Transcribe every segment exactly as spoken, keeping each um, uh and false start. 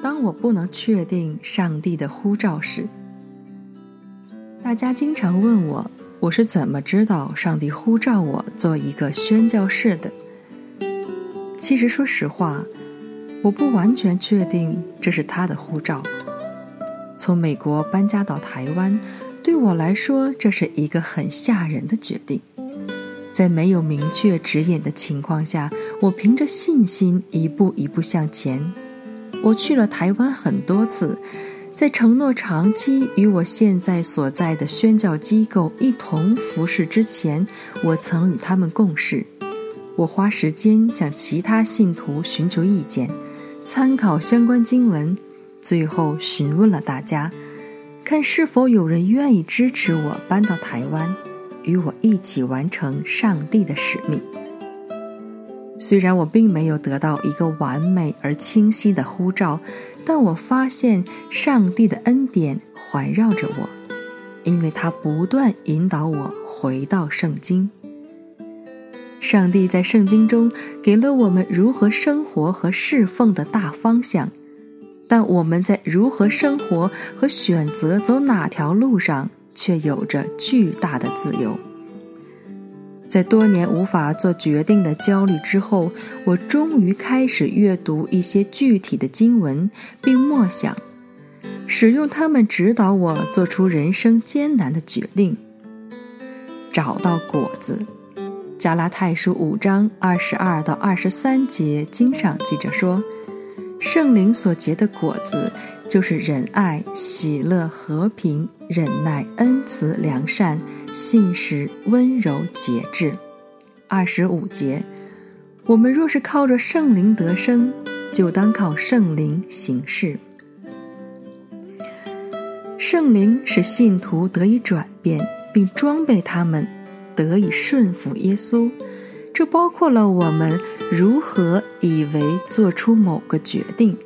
当我不能确定上帝的呼召时，大家经常问我，我是怎么知道上帝呼召我做一个宣教士的？其实说实话，我不完全确定这是他的呼召。从美国搬家到台湾，对我来说，这是一个很吓人的决定。在没有明确指引的情况下，我凭着信心一步一步向前。我去了台湾很多次，在承诺长期与我现在所在的宣教机构一同服侍之前，我曾与他们共事。我花时间向其他信徒寻求意见，参考相关经文，最后询问了大家，看是否有人愿意支持我搬到台湾，与我一起完成上帝的使命。虽然我并没有得到一个完美而清晰的呼召，但我发现上帝的恩典环绕着我，因为他不断引导我回到圣经。上帝在圣经中给了我们如何生活和侍奉的大方向，但我们在如何生活和选择走哪条路上却有着巨大的自由。在多年无法做决定的焦虑之后，我终于开始阅读一些具体的经文，并默想，使用它们指导我做出人生艰难的决定。找到果子，加拉太书五章二十二到二十三节经上记着说，圣灵所结的果子就是仁爱、喜乐、和平、忍耐、恩慈、良善、信实、温柔、节制。二十五节，我们若是靠着圣灵得生，就当靠圣灵行事。圣灵使信徒得以转变，并装备他们得以顺服耶稣，这包括了我们如何以为做出某个决定。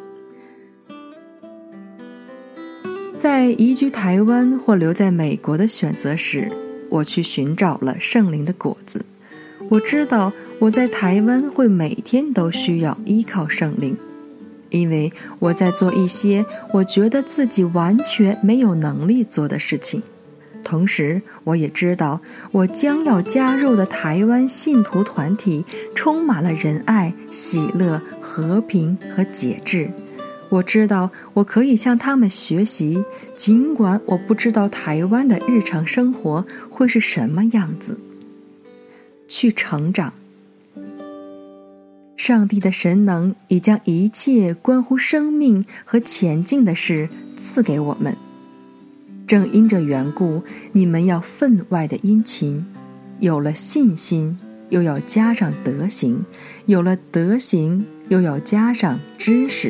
在移居台湾或留在美国的选择时，我去寻找了圣灵的果子。我知道我在台湾会每天都需要依靠圣灵，因为我在做一些我觉得自己完全没有能力做的事情。同时，我也知道我将要加入的台湾信徒团体充满了仁爱、喜乐、和平和节制。我知道我可以向他们学习，尽管我不知道台湾的日常生活会是什么样子。去成长。上帝的神能已将一切关乎生命和前进的事赐给我们。正因这缘故，你们要分外的殷勤，有了信心，又要加上德行；有了德行，又要加上知识。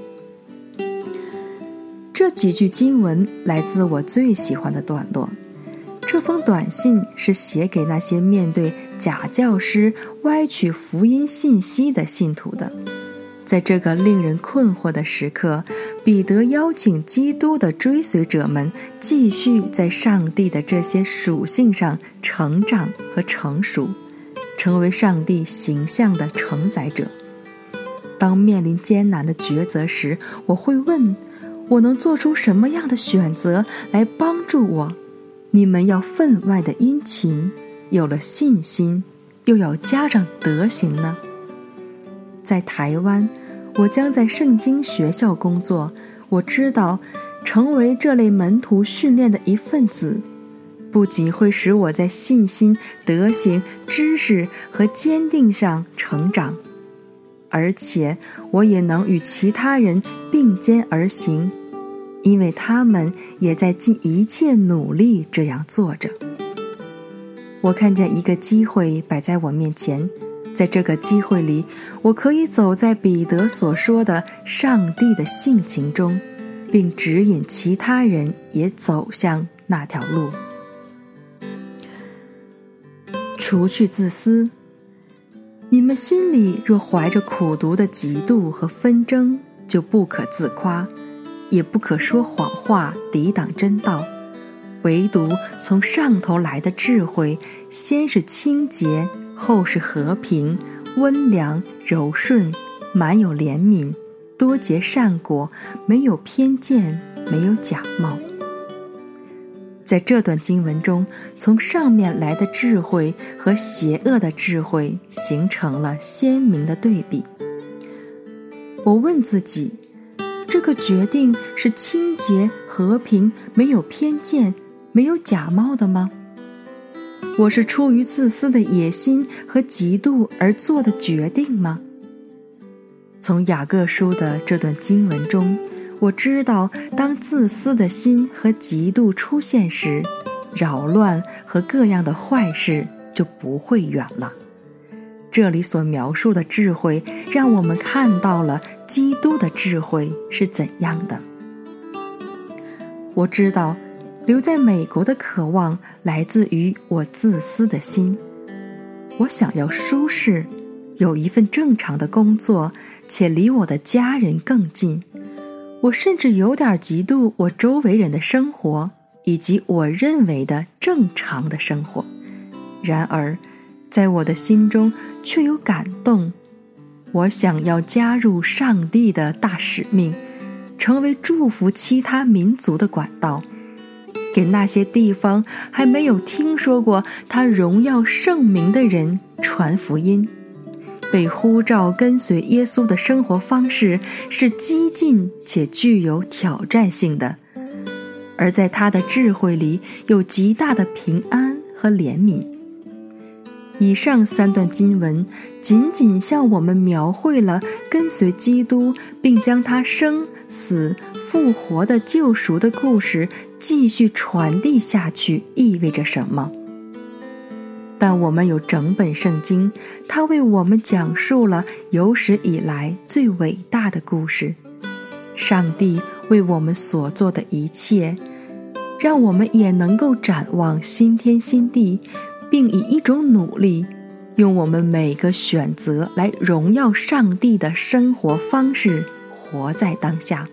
这几句经文来自我最喜欢的段落。这封短信是写给那些面对假教师歪曲福音信息的信徒的。在这个令人困惑的时刻，彼得邀请基督的追随者们继续在上帝的这些属性上成长和成熟，成为上帝形象的承载者。当面临艰难的抉择时，我会问，我能做出什么样的选择来帮助我？你们要分外的殷勤，有了信心，又要加上德行呢？在台湾，我将在圣经学校工作。我知道，成为这类门徒训练的一份子，不仅会使我在信心、德行、知识和坚定上成长，而且我也能与其他人并肩而行，因为他们也在尽一切努力这样做着。我看见一个机会摆在我面前，在这个机会里，我可以走在彼得所说的上帝的性情中，并指引其他人也走向那条路。除去自私，你们心里若怀着苦毒的嫉妒和纷争，就不可自夸，也不可说谎话抵挡真道，唯独从上头来的智慧，先是清洁，后是和平，温良柔顺，满有怜悯， 多结善果，没有偏见，没有假冒。在这段经文中，从上面来的智慧和邪恶的智慧形成了鲜明的对比。我问自己，这个决定是清洁、和平、没有偏见、没有假冒的吗？我是出于自私的野心和嫉妒而做的决定吗？从雅各书的这段经文中，我知道当自私的心和嫉妒出现时，扰乱和各样的坏事就不会远了。这里所描述的智慧，让我们看到了基督的智慧是怎样的。我知道留在美国的渴望来自于我自私的心。我想要舒适，有一份正常的工作，且离我的家人更近。我甚至有点嫉妒我周围人的生活，以及我认为的正常的生活。然而，在我的心中却有感动。我想要加入上帝的大使命，成为祝福其他民族的管道，给那些地方还没有听说过他荣耀圣名的人传福音。被呼召跟随耶稣的生活方式是激进且具有挑战性的，而在他的智慧里有极大的平安和怜悯。以上三段经文仅仅向我们描绘了跟随基督并将他生死复活的救赎的故事继续传递下去意味着什么。但我们有整本圣经，它为我们讲述了有史以来最伟大的故事，上帝为我们所做的一切，让我们也能够展望新天新地，并以一种努力，用我们每个选择来荣耀上帝的生活方式活在当下。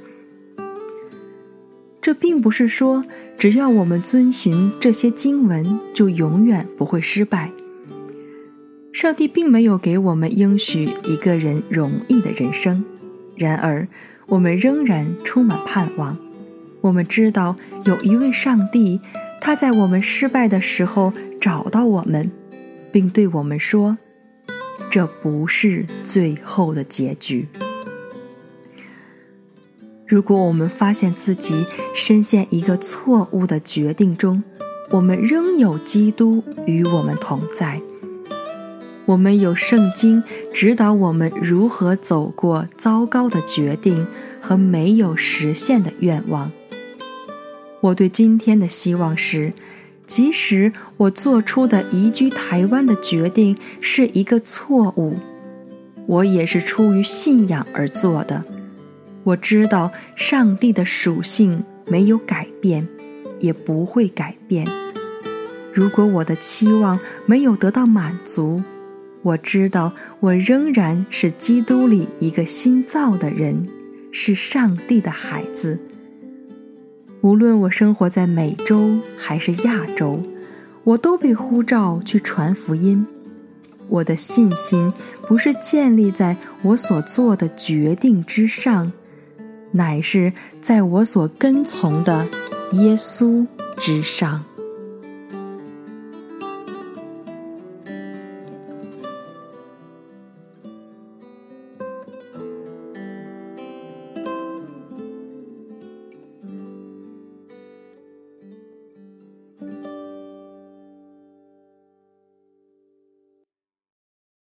这并不是说只要我们遵循这些经文就永远不会失败。上帝并没有给我们应许一个人容易的人生，然而我们仍然充满盼望。我们知道有一位上帝，他在我们失败的时候找到我们，并对我们说，这不是最后的结局。如果我们发现自己深陷一个错误的决定中，我们仍有基督与我们同在。我们有圣经指导我们如何走过糟糕的决定和没有实现的愿望。我对今天的希望是，即使我做出的移居台湾的决定是一个错误，我也是出于信仰而做的。我知道上帝的属性没有改变，也不会改变。如果我的期望没有得到满足，我知道我仍然是基督里一个新造的人，是上帝的孩子。无论我生活在美洲还是亚洲，我都被呼召去传福音。我的信心不是建立在我所做的决定之上，乃是在我所跟从的耶稣之上。